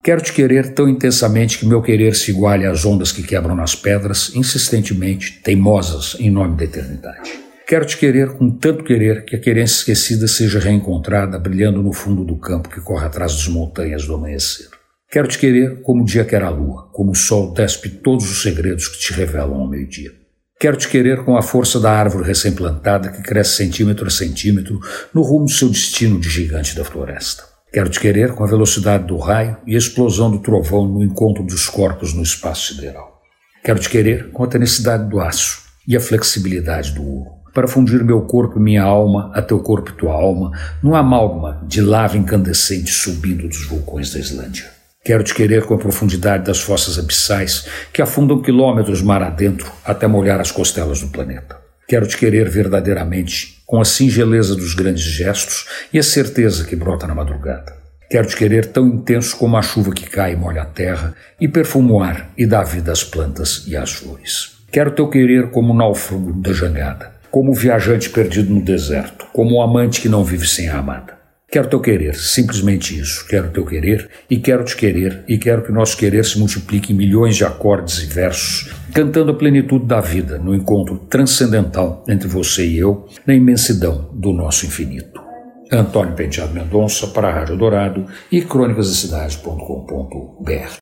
Quero te querer tão intensamente que meu querer se iguale às ondas que quebram nas pedras, insistentemente, teimosas, em nome da eternidade. Quero te querer com tanto querer que a querência esquecida seja reencontrada, brilhando no fundo do campo que corre atrás das montanhas do amanhecer. Quero te querer como o dia quer a lua, como o sol despe todos os segredos que te revelam ao meio-dia. Quero te querer com a força da árvore recém-plantada que cresce centímetro a centímetro no rumo do seu destino de gigante da floresta. Quero te querer com a velocidade do raio e a explosão do trovão no encontro dos corpos no espaço sideral. Quero te querer com a tenacidade do aço e a flexibilidade do ouro, para fundir meu corpo e minha alma a teu corpo e tua alma num amálgama de lava incandescente subindo dos vulcões da Islândia. Quero te querer com a profundidade das fossas abissais que afundam quilômetros mar adentro até molhar as costelas do planeta. Quero te querer verdadeiramente com a singeleza dos grandes gestos e a certeza que brota na madrugada. Quero te querer tão intenso como a chuva que cai e molha a terra e perfuma o ar e dá vida às plantas e às flores. Quero teu querer como o náufrago da jangada, como o viajante perdido no deserto, como o amante que não vive sem a amada. Quero teu querer, simplesmente isso. Quero teu querer e quero te querer e quero que nosso querer se multiplique em milhões de acordes e versos, cantando a plenitude da vida no encontro transcendental entre você e eu, na imensidão do nosso infinito. Antônio Penteado Mendonça para a Rádio Dourado e crônicasdacidade.com.br.